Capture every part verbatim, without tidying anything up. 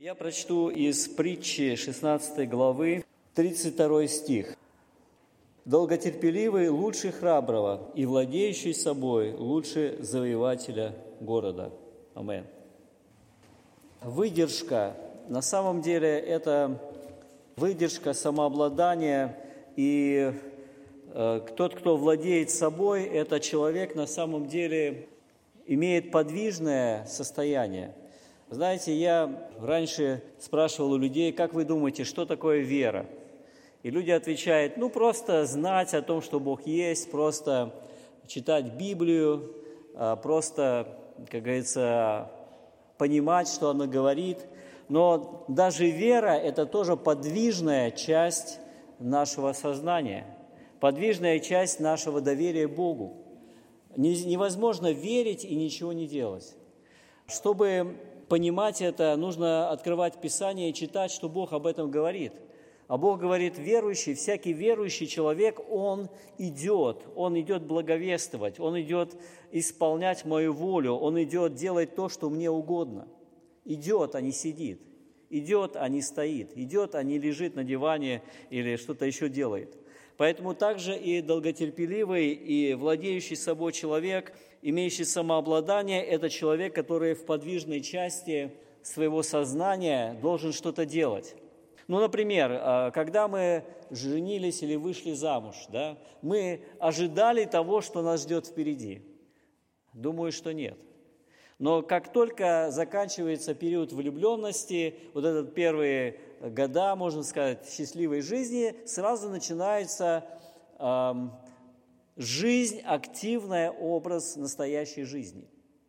Я прочту из притчи шестнадцатой главы, тридцать второй стих. «Долготерпеливый лучше храброго, и владеющий собой лучше завоевателя города». Аминь. Выдержка, на самом деле, это выдержка, самообладание, и э, тот, кто владеет собой, это человек, на самом деле, имеет подвижное состояние. Знаете, я раньше спрашивал у людей, как вы думаете, что такое вера? И люди отвечают, ну, просто знать о том, что Бог есть, просто читать Библию, просто, как говорится, понимать, что она говорит. Но даже вера – это тоже подвижная часть нашего сознания, подвижная часть нашего доверия Богу. Невозможно верить и ничего не делать. Чтобы понимать это, нужно открывать Писание и читать, что Бог об этом говорит. А Бог говорит, верующий, всякий верующий человек, он идет, он идет благовествовать, он идет исполнять мою волю, он идет делать то, что мне угодно. Идет, а не сидит, идет, а не стоит, идет, а не лежит на диване или что-то еще делает. Поэтому также и долготерпеливый, и владеющий собой человек, имеющий самообладание, это человек, который в подвижной части своего сознания должен что-то делать. Ну, например, когда мы женились или вышли замуж, да, мы ожидали того, что нас ждет впереди. Думаю, что нет. Но как только заканчивается период влюбленности, вот этот первые года, можно сказать, счастливой жизни, сразу начинается э, жизнь, активный образ настоящей жизни.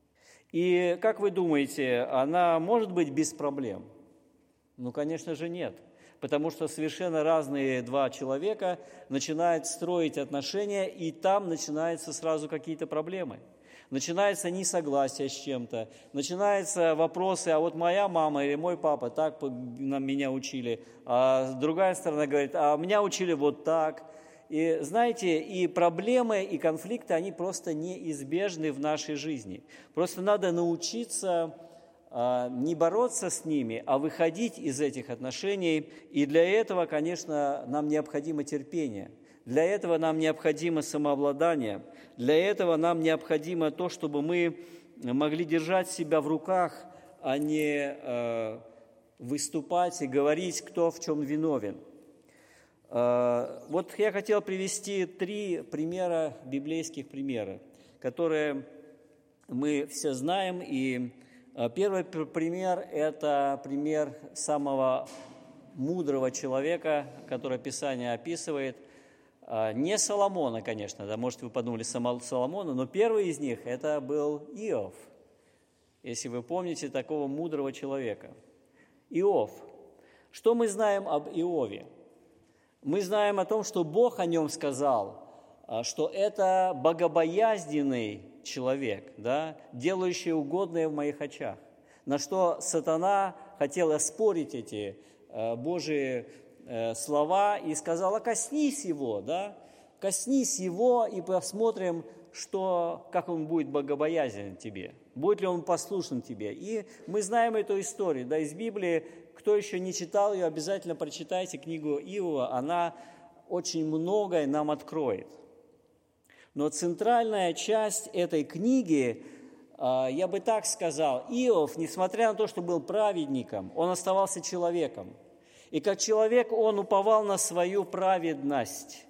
И как вы думаете, она может быть без проблем? Ну, конечно же, нет. Потому что совершенно разные два человека начинают строить отношения, и там начинаются сразу какие-то проблемы. Начинается несогласие с чем-то, начинаются вопросы, а вот моя мама или мой папа так нам меня учили, а другая сторона говорит, а меня учили вот так. И знаете, и проблемы, и конфликты, они просто неизбежны в нашей жизни. Просто надо научиться а, не бороться с ними, а выходить из этих отношений. И для этого, конечно, нам необходимо терпение. Для этого нам необходимо самообладание. Для этого нам необходимо то, чтобы мы могли держать себя в руках, а не э, выступать и говорить, кто в чем виновен. Э, вот я хотел привести три примера, библейских примера, которые мы все знаем. И э, первый пример – это пример самого мудрого человека, который Писание описывает. Не Соломона, конечно, да, может, вы подумали Соломона, но первый из них – это был Иов, если вы помните такого мудрого человека. Иов. Что мы знаем об Иове? Мы знаем о том, что Бог о нем сказал, что это богобоязненный человек, да, делающий угодное в моих очах. На что сатана хотел оспорить эти Божьи слова и сказала, коснись его, да, коснись его и посмотрим, что, как он будет богобоязнен тебе, будет ли он послушен тебе. И мы знаем эту историю, да, из Библии. Кто еще не читал ее, обязательно прочитайте книгу Иова, она очень многое нам откроет. Но центральная часть этой книги, я бы так сказал, Иов, несмотря на то, что был праведником, он оставался человеком. И как человек он уповал на свою праведность.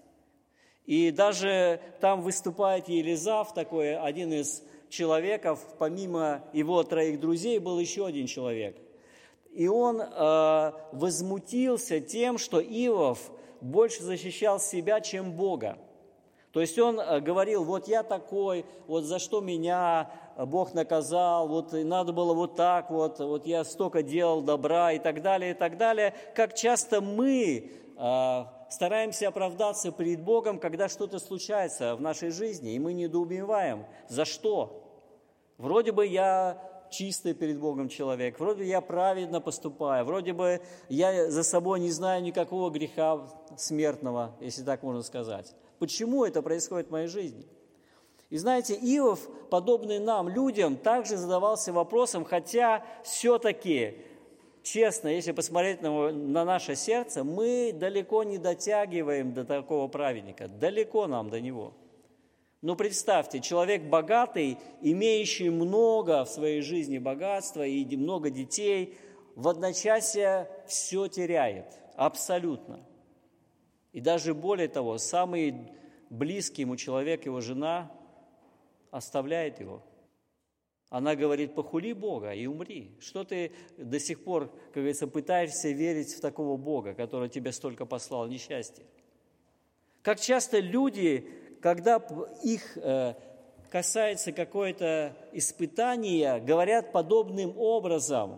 И даже там выступает Елизав, такой один из человеков, помимо его троих друзей, был еще один человек. И он э, возмутился тем, что Иов больше защищал себя, чем Бога. То есть он говорил, вот я такой, вот за что меня Бог наказал, вот надо было вот так вот, вот я столько делал добра и так далее, и так далее. Как часто мы э, стараемся оправдаться перед Богом, когда что-то случается в нашей жизни, и мы недоумеваем, за что? Вроде бы я чистый перед Богом человек, вроде бы я праведно поступаю, вроде бы я за собой не знаю никакого греха смертного, если так можно сказать. Почему это происходит в моей жизни? И знаете, Иов, подобный нам, людям, также задавался вопросом, хотя все-таки честно, если посмотреть на, на наше сердце, мы далеко не дотягиваем до такого праведника, далеко нам до него. Но представьте, человек богатый, имеющий много в своей жизни богатства и много детей, в одночасье все теряет, абсолютно. И даже более того, самый близкий ему человек, его жена, оставляет его. Она говорит: похули Бога и умри. Что ты до сих пор, как говорится, пытаешься верить в такого Бога, который тебе столько послал несчастья? Как часто люди, когда их касается какое-то испытание, говорят подобным образом,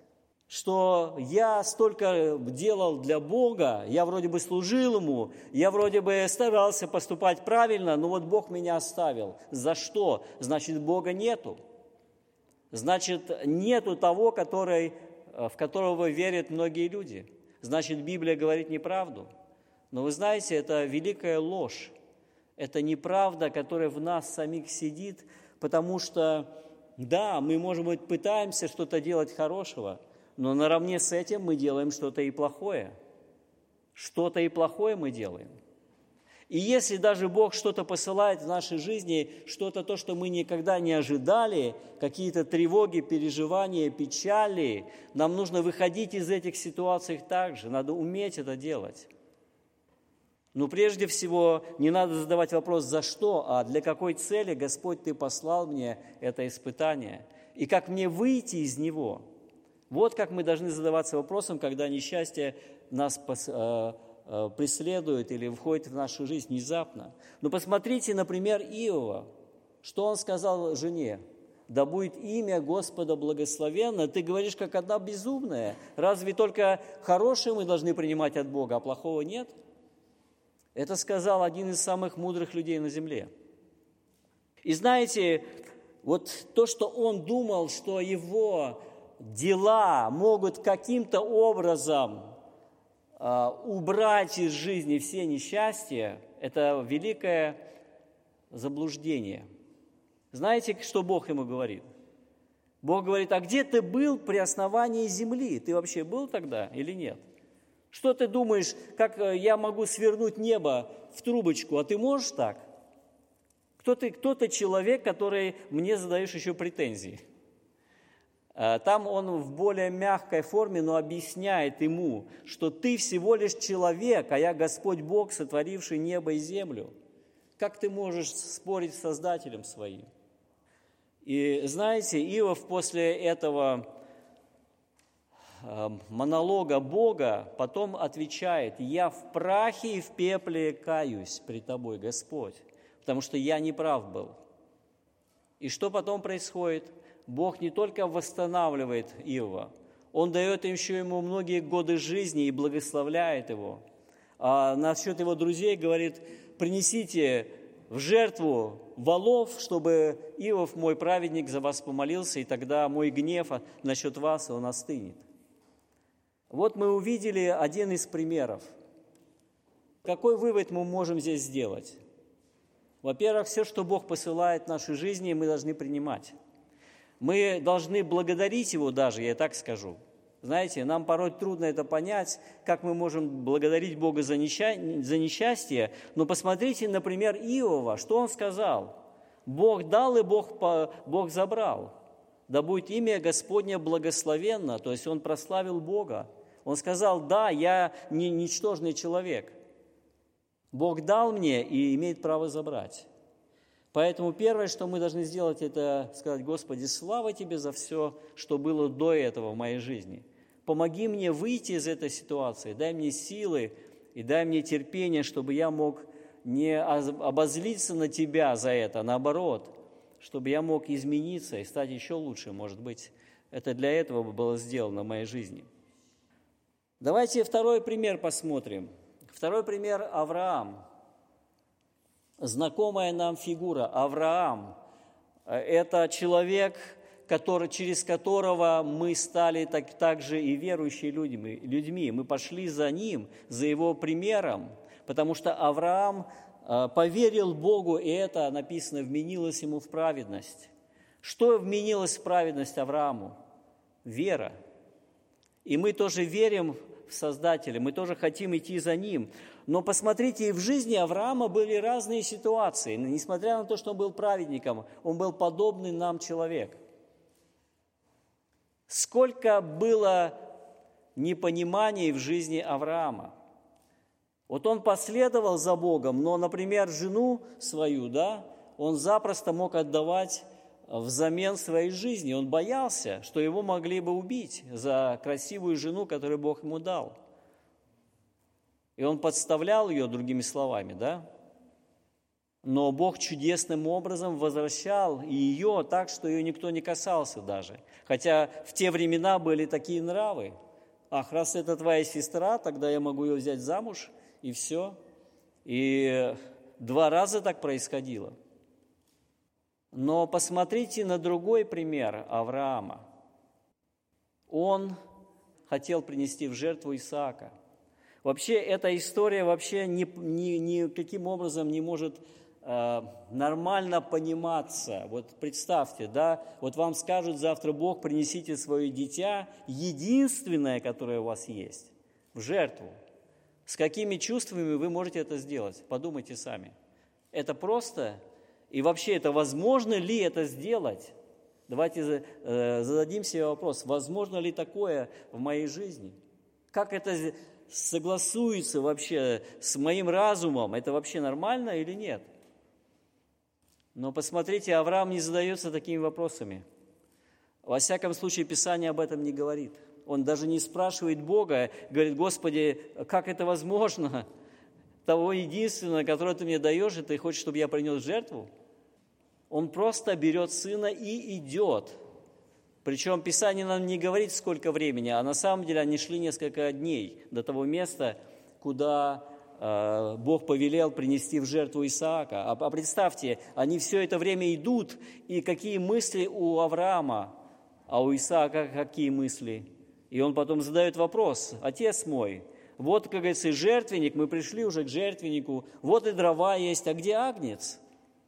что я столько делал для Бога, я вроде бы служил Ему, я вроде бы старался поступать правильно, но вот Бог меня оставил. За что? Значит, Бога нету. Значит, нету того, который, в которого верят многие люди. Значит, Библия говорит неправду. Но вы знаете, это великая ложь. Это неправда, которая в нас самих сидит, потому что, да, мы, может быть, пытаемся что-то делать хорошего, но наравне с этим мы делаем что-то и плохое. Что-то и плохое мы делаем. И если даже Бог что-то посылает в нашей жизни, что-то то, что мы никогда не ожидали, какие-то тревоги, переживания, печали, нам нужно выходить из этих ситуаций также, надо уметь это делать. Но прежде всего не надо задавать вопрос «за что?», а для какой цели, Господь, Ты послал мне это испытание, и как мне выйти из него. Вот как мы должны задаваться вопросом, когда несчастье нас преследует или входит в нашу жизнь внезапно. Но посмотрите, например, Иова. Что он сказал жене? «Да будет имя Господа благословенно». Ты говоришь, как одна безумная. Разве только хорошее мы должны принимать от Бога, а плохого нет? Это сказал один из самых мудрых людей на земле. И знаете, вот то, что он думал, что его дела могут каким-то образом э, убрать из жизни все несчастья, это великое заблуждение. Знаете, что Бог ему говорит? Бог говорит: а где ты был при основании земли? Ты вообще был тогда или нет? Что ты думаешь, как я могу свернуть небо в трубочку, а ты можешь так? Кто ты, кто ты человек, который мне задаешь еще претензии? Там он в более мягкой форме, но объясняет ему, что ты всего лишь человек, а я Господь Бог, сотворивший небо и землю. Как ты можешь спорить с Создателем своим? И знаете, Иов после этого монолога Бога потом отвечает: «Я в прахе и в пепле каюсь пред Тобой, Господь, потому что я неправ был». И что потом происходит? Бог не только восстанавливает Иова, Он дает еще ему многие годы жизни и благословляет его. А насчет его друзей говорит: принесите в жертву волов, чтобы Иов, мой праведник, за вас помолился, и тогда мой гнев насчет вас, он остынет. Вот мы увидели один из примеров. Какой вывод мы можем здесь сделать? Во-первых, все, что Бог посылает в нашей жизни, мы должны принимать. Мы должны благодарить Его даже, я так скажу. Знаете, нам порой трудно это понять, как мы можем благодарить Бога за несчастье, но посмотрите, например, Иова, что он сказал? Бог дал и Бог, Бог забрал. Да будет имя Господне благословенно, то есть он прославил Бога. Он сказал: да, я не ничтожный человек. Бог дал мне и имеет право забрать. Поэтому первое, что мы должны сделать, это сказать: Господи, слава Тебе за все, что было до этого в моей жизни. Помоги мне выйти из этой ситуации, дай мне силы и дай мне терпение, чтобы я мог не обозлиться на Тебя за это, а наоборот, чтобы я мог измениться и стать еще лучше, может быть. Это для этого было сделано в моей жизни. Давайте второй пример посмотрим. Второй пример – Авраам. Знакомая нам фигура Авраам – это человек, который, через которого мы стали так, также и верующими людьми, людьми. Мы пошли за ним, за его примером, потому что Авраам поверил Богу, и это, написано, вменилось ему в праведность. Что вменилось в праведность Аврааму? Вера. И мы тоже верим в Создателя, мы тоже хотим идти за Ним. Но посмотрите, и в жизни Авраама были разные ситуации. Несмотря на то, что он был праведником, он был подобный нам человек. Сколько было непониманий в жизни Авраама. Вот он последовал за Богом, но, например, жену свою, да, он запросто мог отдавать взамен своей жизни. Он боялся, что его могли бы убить за красивую жену, которую Бог ему дал. И он подставлял ее, другими словами, да? Но Бог чудесным образом возвращал ее так, что ее никто не касался даже. Хотя в те времена были такие нравы. Ах, раз это твоя сестра, тогда я могу ее взять замуж, и все. И два раза так происходило. Но посмотрите на другой пример Авраама. Он хотел принести в жертву Исаака. Вообще, эта история вообще ни, ни, никаким образом не может э, нормально пониматься. Вот представьте, да, вот вам скажут завтра: Бог, принесите свое дитя, единственное, которое у вас есть, в жертву. С какими чувствами вы можете это сделать? Подумайте сами. Это просто? И вообще, это возможно ли это сделать? Давайте э, зададим себе вопрос, возможно ли такое в моей жизни? Как это согласуется вообще с моим разумом? Это вообще нормально или нет? Но посмотрите, Авраам не задается такими вопросами. Во всяком случае, Писание об этом не говорит. Он даже не спрашивает Бога, говорит: Господи, как это возможно? Того единственного, которого Ты мне даешь, и Ты хочешь, чтобы я принес жертву? Он просто берет сына и идет. Причем Писание нам не говорит, сколько времени, а на самом деле они шли несколько дней до того места, куда э, Бог повелел принести в жертву Исаака. А, а представьте, они все это время идут, и какие мысли у Авраама, а у Исаака какие мысли? И он потом задает вопрос: отец мой, вот, как говорится, жертвенник, мы пришли уже к жертвеннику, вот и дрова есть, а где агнец?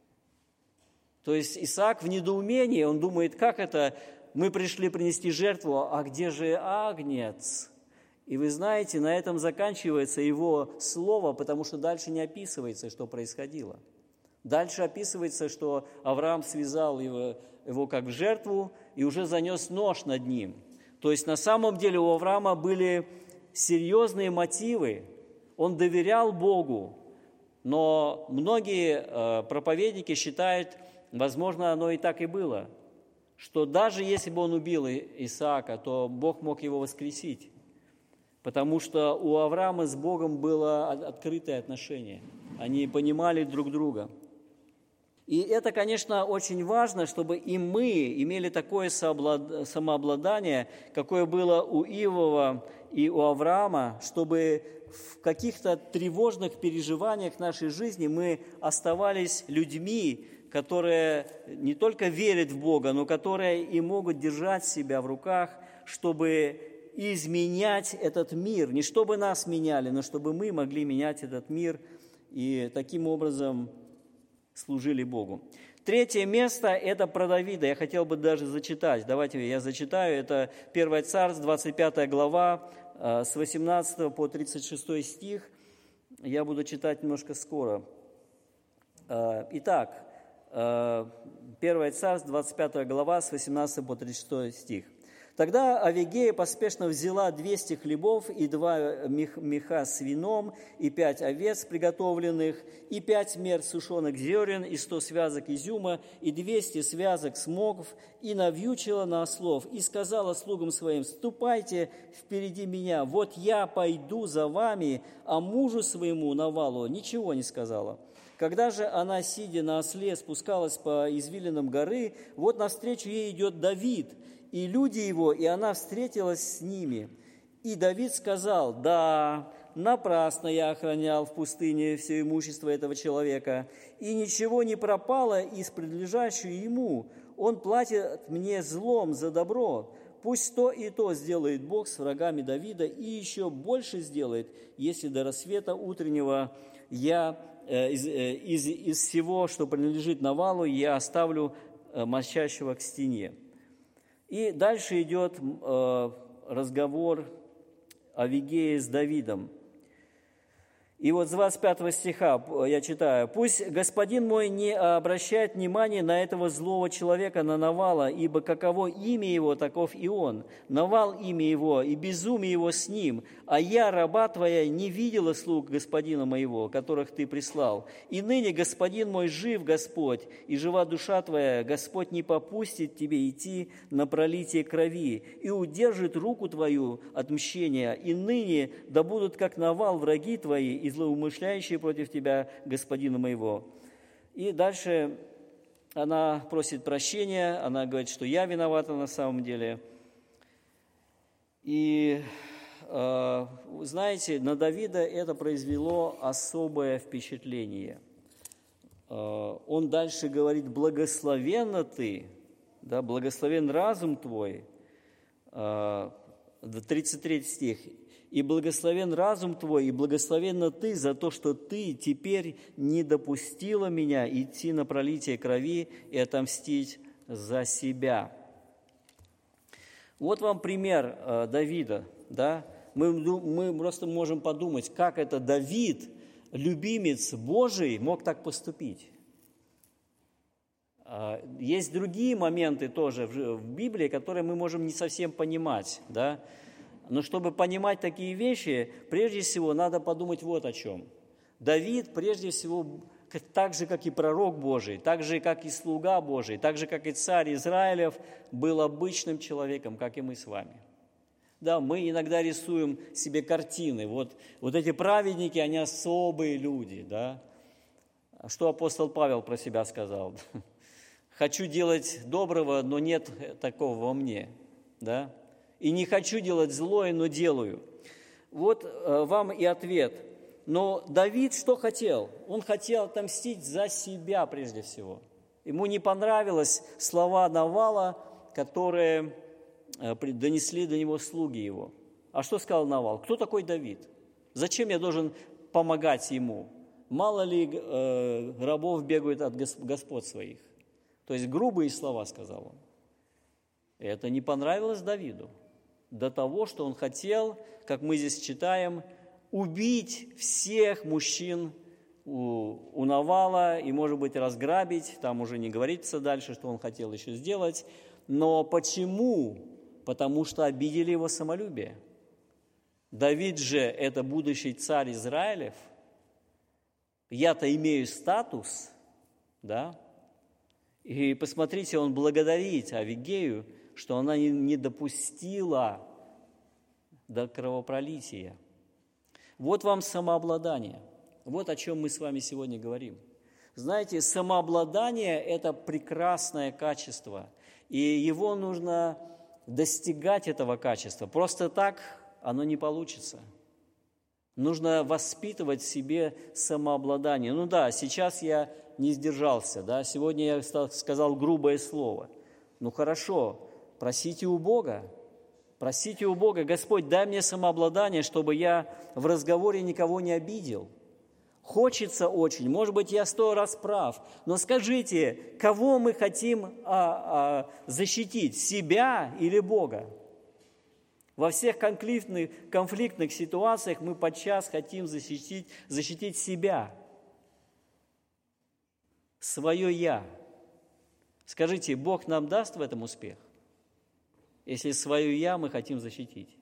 То есть Исаак в недоумении, он думает, как это, мы пришли принести жертву, а где же агнец? И вы знаете, на этом заканчивается его слово, потому что дальше не описывается, что происходило. Дальше описывается, что Авраам связал его, его как в жертву и уже занес нож над ним. То есть на самом деле у Авраама были серьезные мотивы. Он доверял Богу, но многие э, проповедники считают, возможно, оно и так и было, что даже если бы он убил Исаака, то Бог мог его воскресить, потому что у Авраама с Богом было открытое отношение. Они понимали друг друга. И это, конечно, очень важно, чтобы и мы имели такое самообладание, какое было у Иова и у Авраама, чтобы в каких-то тревожных переживаниях нашей жизни мы оставались людьми, которые не только верят в Бога, но которые и могут держать себя в руках, чтобы изменять этот мир. Не чтобы нас меняли, но чтобы мы могли менять этот мир и таким образом служили Богу. Третье место – это про Давида. Я хотел бы даже зачитать. Давайте я зачитаю. Это первое Царств, двадцать пятая глава, с восемнадцатого по тридцать шестой стих. Я буду читать немножко скоро. Итак, первое Царств, двадцать пятая глава, с восемнадцатого по тридцать шестой стих. Тогда Авигея поспешно взяла двести хлебов и два меха с вином, и пять овец приготовленных, и пять мер сушеных зерен, и сто связок изюма, и двести связок смоков, и навьючила на ослов, и сказала слугам своим: «Ступайте впереди меня, вот я пойду за вами», а мужу своему Навалу ничего не сказала. Когда же она, сидя на осле, спускалась по извилинам горы, вот навстречу ей идет Давид, и люди его, и она встретилась с ними. И Давид сказал: «Да, напрасно я охранял в пустыне все имущество этого человека, и ничего не пропало из принадлежащего ему. Он платит мне злом за добро. Пусть то и то сделает Бог с врагами Давида, и еще больше сделает, если до рассвета утреннего я э, из, э, из, из всего, что принадлежит Навалу, я оставлю э, мощащего к стене». И дальше идет э, разговор Авигеи с Давидом. И вот с двадцать пятого стиха я читаю. «Пусть господин мой не обращает внимания на этого злого человека, на Навала, ибо каково имя его, таков и он. Навал имя его, и безумие его с ним. А я, раба твоя, не видела слуг господина моего, которых ты прислал. И ныне господин мой жив, Господь, и жива душа твоя. Господь не попустит тебе идти на пролитие крови, и удержит руку твою от мщения. И ныне да будут, как Навал, враги твои, и злоумышляющие против тебя, господина моего». И дальше она просит прощения, она говорит, что я виновата на самом деле. И, э, знаете, на Давида это произвело особое впечатление. Э, он дальше говорит: «Благословенна ты, да, благословен разум твой». Э, тридцать третий стих. «И благословен разум твой, и благословенна ты за то, что ты теперь не допустила меня идти на пролитие крови и отомстить за себя». Вот вам пример э, Давида. Да? Мы, мы просто можем подумать, как это Давид, любимец Божий, мог так поступить. Э, есть другие моменты тоже в, в Библии, которые мы можем не совсем понимать, да? Но чтобы понимать такие вещи, прежде всего надо подумать вот о чем. Давид, прежде всего, так же, как и пророк Божий, так же, как и слуга Божий, так же, как и царь Израилев, был обычным человеком, как и мы с вами. Да, мы иногда рисуем себе картины. Вот, вот эти праведники, они особые люди, да. Что апостол Павел про себя сказал? «Хочу делать доброго, но нет такого во мне», да. «И не хочу делать злое, но делаю». Вот э, вам и ответ. Но Давид что хотел? Он хотел отомстить за себя прежде всего. Ему не понравились слова Навала, которые э, донесли до него слуги его. А что сказал Навал? Кто такой Давид? Зачем я должен помогать ему? Мало ли э, рабов бегают от господ своих. То есть грубые слова сказал он. И это не понравилось Давиду. До того, что он хотел, как мы здесь читаем, убить всех мужчин у, у Навала и, может быть, разграбить. Там уже не говорится дальше, что он хотел еще сделать. Но почему? Потому что обидели его самолюбие. Давид же – это будущий царь Израилев. Я-то имею статус, да? И посмотрите, он благодарит Авигею, что она не допустила до кровопролития. Вот вам самообладание. Вот о чем мы с вами сегодня говорим. Знаете, самообладание – это прекрасное качество, и его нужно достигать, этого качества. Просто так оно не получится. Нужно воспитывать в себе самообладание. Ну да, сейчас я не сдержался, да, сегодня я сказал грубое слово. Ну хорошо, просите у Бога, просите у Бога: Господь, дай мне самообладание, чтобы я в разговоре никого не обидел. Хочется очень, может быть, я сто раз прав, но скажите, кого мы хотим а, а, защитить, себя или Бога? Во всех конфликтных, конфликтных ситуациях мы подчас хотим защитить, защитить себя, свое «я». Скажите, Бог нам даст в этом успех, если свое «я» мы хотим защитить?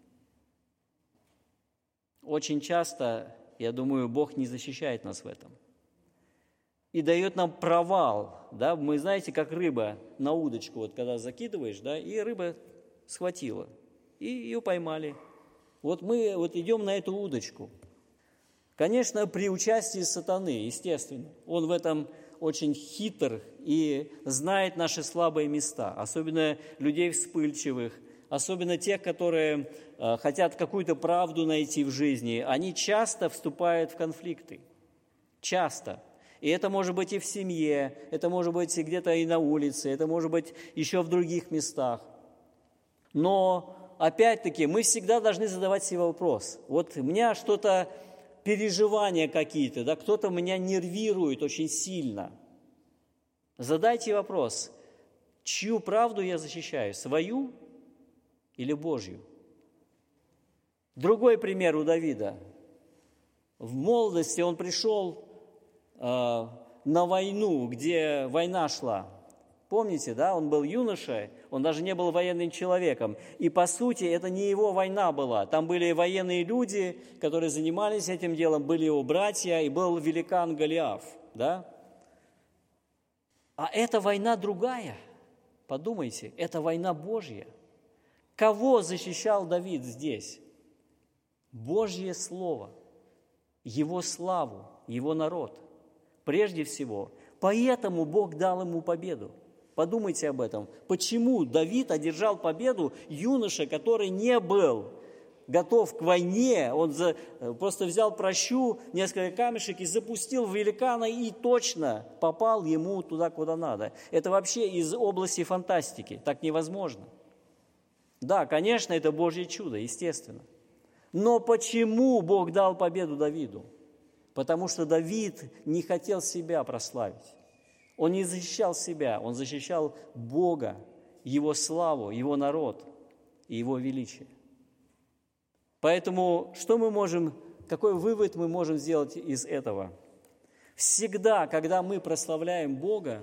Очень часто, я думаю, Бог не защищает нас в этом. И дает нам провал. Да? Мы, знаете, как рыба на удочку, вот когда закидываешь, да, и рыба схватила, и ее поймали. Вот мы вот идем на эту удочку. Конечно, при участии сатаны, естественно. Он в этом очень хитр и знает наши слабые места, особенно людей вспыльчивых, особенно тех, которые э, хотят какую-то правду найти в жизни. Они часто вступают в конфликты. Часто. И это может быть и в семье, это может быть и где-то и на улице, это может быть еще в других местах. Но, опять-таки, мы всегда должны задавать себе вопрос. Вот у меня что-то, переживания какие-то, да, кто-то меня нервирует очень сильно. Задайте вопрос, чью правду я защищаю, свою или Божью? Другой пример у Давида. В молодости он пришел э, на войну, где война шла. Помните, да, он был юношей, он даже не был военным человеком. И по сути это не его война была. Там были военные люди, которые занимались этим делом, были его братья, и был великан Голиаф, да. А эта война другая. Подумайте, это война Божья. Кого защищал Давид здесь? Божье Слово, Его славу, Его народ. Прежде всего, поэтому Бог дал ему победу. Подумайте об этом. Почему Давид одержал победу, юноша, который не был готов к войне, он за, просто взял прощу, несколько камешек и запустил в великана и точно попал ему туда, куда надо. Это вообще из области фантастики, так невозможно. Да, конечно, это Божье чудо, естественно. Но почему Бог дал победу Давиду? Потому что Давид не хотел себя прославить. Он не защищал себя, он защищал Бога, Его славу, Его народ и Его величие. Поэтому что мы можем, какой вывод мы можем сделать из этого? Всегда, когда мы прославляем Бога,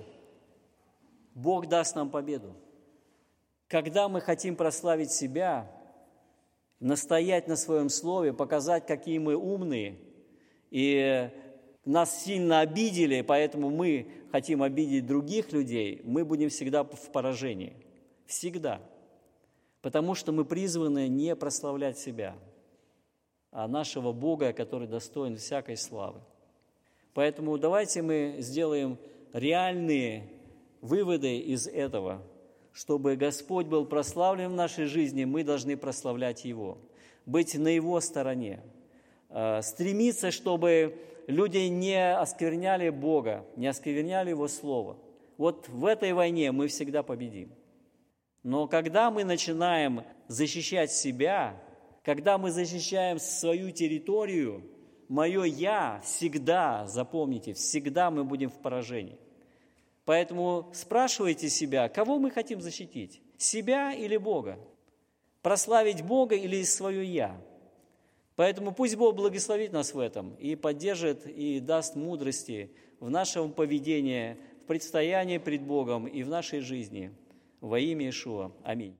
Бог даст нам победу. Когда мы хотим прославить себя, настоять на своем слове, показать, какие мы умные, и нас сильно обидели, поэтому мы хотим обидеть других людей, мы будем всегда в поражении. Всегда. Потому что мы призваны не прославлять себя, а нашего Бога, который достоин всякой славы. Поэтому давайте мы сделаем реальные выводы из этого. Чтобы Господь был прославлен в нашей жизни, мы должны прославлять Его, быть на Его стороне, стремиться, чтобы люди не оскверняли Бога, не оскверняли Его Слово. Вот в этой войне мы всегда победим. Но когда мы начинаем защищать себя, когда мы защищаем свою территорию, мое «я» всегда, запомните, всегда мы будем в поражении. Поэтому спрашивайте себя, кого мы хотим защитить, себя или Бога? Прославить Бога или свое «я»? Поэтому пусть Бог благословит нас в этом и поддержит, и даст мудрости в нашем поведении, в предстоянии пред Богом и в нашей жизни. Во имя Иешуа. Аминь.